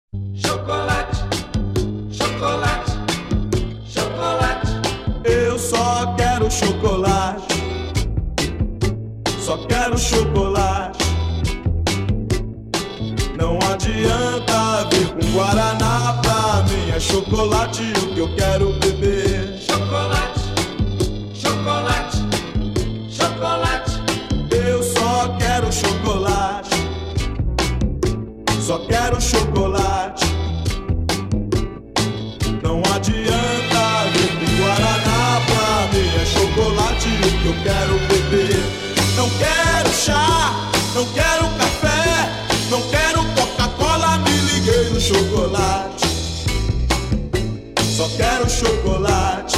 Chocolate, chocolate, chocolate. Eu só quero chocolate. Só quero chocolate. Não adianta vir com guaraná pra mim. É chocolate o que eu quero beber. Chocolate, chocolate, chocolate. Eu só quero chocolate. Só quero chocolate. Não adianta vir com guaraná pra mim. É chocolate o que eu quero beber. Não quero chá, não quero café, não quero Coca-Cola, me liguei no chocolate. Só quero chocolate.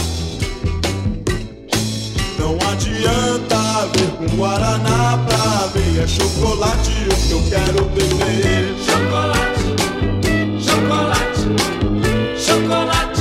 Não adianta vir com guaraná pra mim. É chocolate o que eu quero beber. Chocolate, chocolate, chocolate.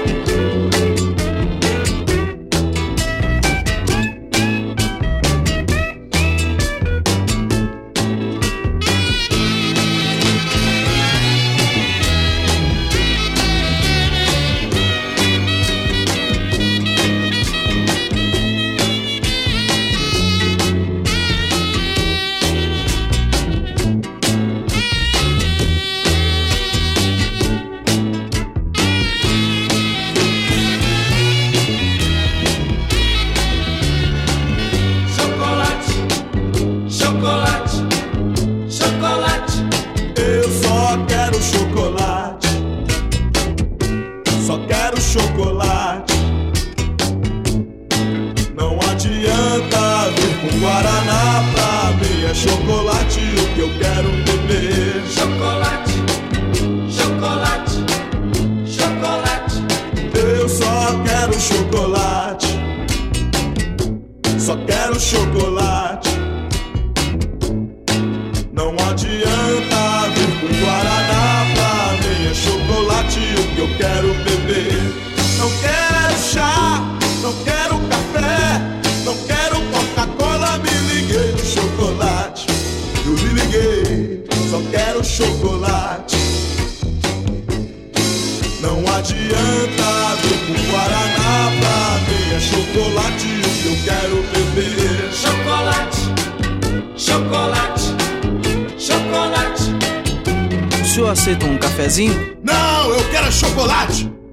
Chocolate, chocolate. Eu só quero chocolate. Só quero chocolate. Não adianta vir com guaraná pra mim. É chocolate o que eu quero beber. Chocolate, chocolate, chocolate. Eu só quero chocolate. Só quero chocolate. Não adianta vir com guaraná pra mim. É chocolate o que eu quero beber. Não quero chá, não quero café, não quero Coca-Cola, me liguei no chocolate. Eu me liguei, só quero chocolate. Não adianta vir com guaraná pra mim. É chocolate o que eu quero beber. Chocolate, chocolate, chocolate. O senhor aceita um cafezinho? Não, eu quero chocolate.